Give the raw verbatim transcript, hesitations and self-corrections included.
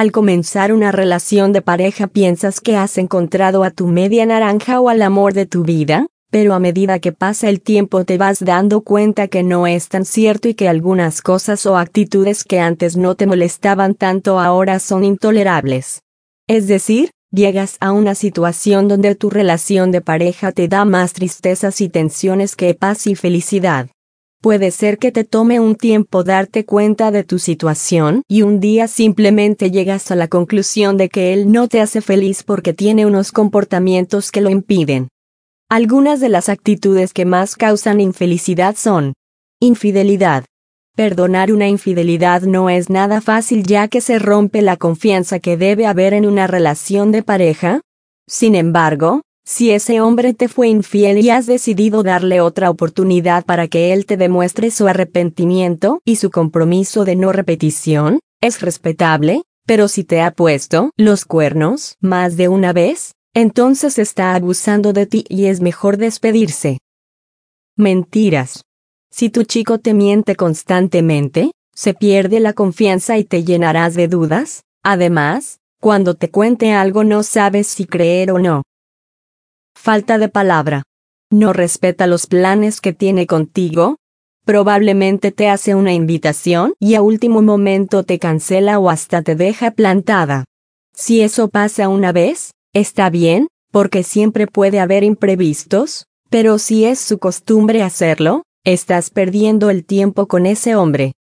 Al comenzar una relación de pareja piensas que has encontrado a tu media naranja o al amor de tu vida, pero a medida que pasa el tiempo te vas dando cuenta que no es tan cierto y que algunas cosas o actitudes que antes no te molestaban tanto ahora son intolerables. Es decir, llegas a una situación donde tu relación de pareja te da más tristezas y tensiones que paz y felicidad. Puede ser que te tome un tiempo darte cuenta de tu situación y un día simplemente llegas a la conclusión de que él no te hace feliz porque tiene unos comportamientos que lo impiden. Algunas de las actitudes que más causan infelicidad son: infidelidad. Perdonar una infidelidad no es nada fácil ya que se rompe la confianza que debe haber en una relación de pareja. Sin embargo, si ese hombre te fue infiel y has decidido darle otra oportunidad para que él te demuestre su arrepentimiento y su compromiso de no repetición, es respetable, pero si te ha puesto los cuernos más de una vez, entonces está abusando de ti y es mejor despedirse. Mentiras. Si tu chico te miente constantemente, se pierde la confianza y te llenarás de dudas. Además, cuando te cuente algo no sabes si creer o no. Falta de palabra. No respeta los planes que tiene contigo. Probablemente te hace una invitación y a último momento te cancela o hasta te deja plantada. Si eso pasa una vez, está bien, porque siempre puede haber imprevistos, pero si es su costumbre hacerlo, estás perdiendo el tiempo con ese hombre.